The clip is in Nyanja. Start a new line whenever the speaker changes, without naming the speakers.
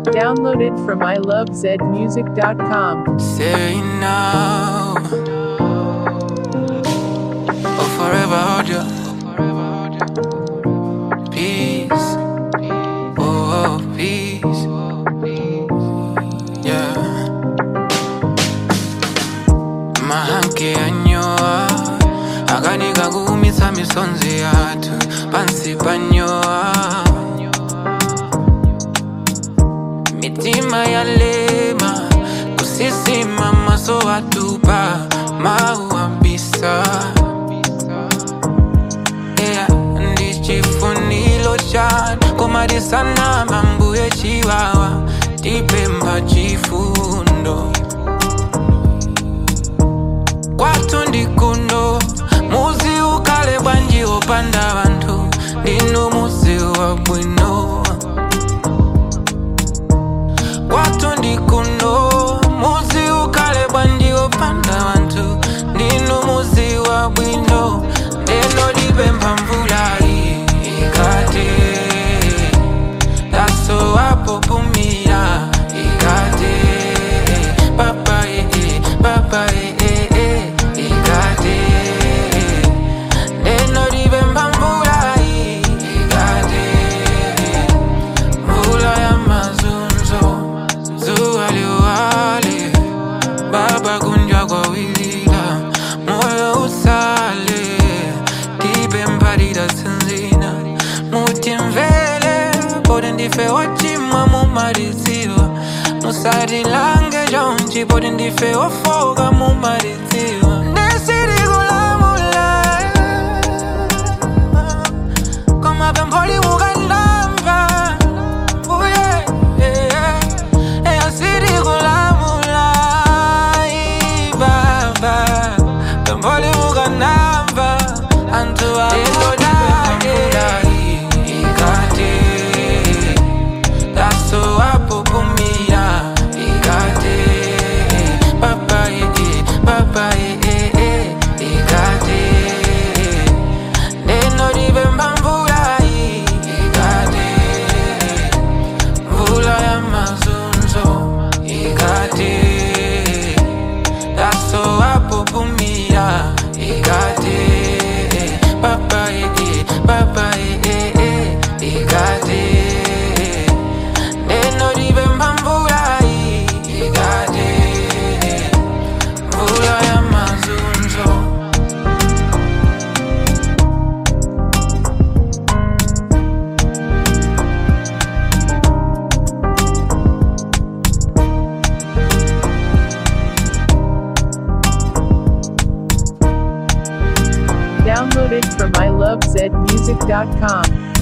Download it from ilovezmusic.com.
Say now or forever hold you. Peace, oh peace, yeah. Mahanke anyoa akanika kuumisa misonzi yatu pansi panyoa. Mitima ya lema kusisima maso watupa mauambisa. Yeah, ndichifunilo chan komadisana mambu ye chiwawa dipemba chifundo kwatu ndikundo muzi ukale bwanji opanda bantu ndinu muzi wa bwino. Kwatu ndikundo muzi ukale bwanji opanda bantu ndinu muzi wa bwino. Ndeno dipemba mvula ikate daso wapo pumila ikate papa papa ikate. Ndeno dipemba mvula ikate mvula ya mazunzo zuwa liwale baba kunjwa kwa wilila moyo usale dipemba dida sinzina mutimvele pode ndife wachimwa mumariziwa musari lange jonji pode ndife wafoga mumariziwa nesiri kulamula koma pempoli mukandamba uye esiri kulamula ibaba pempoli mukandamba antu amuda ikate daso wapo pumila ikate papa papa ikate. Ndeno dipemba mvula ikate mvula ya mazunzo ikate daso wapo pumila ikate papa papa ikate. Ndeno dipemba mvula ikate mvula ya mazunzo.
Download it from ilovezmusic.com.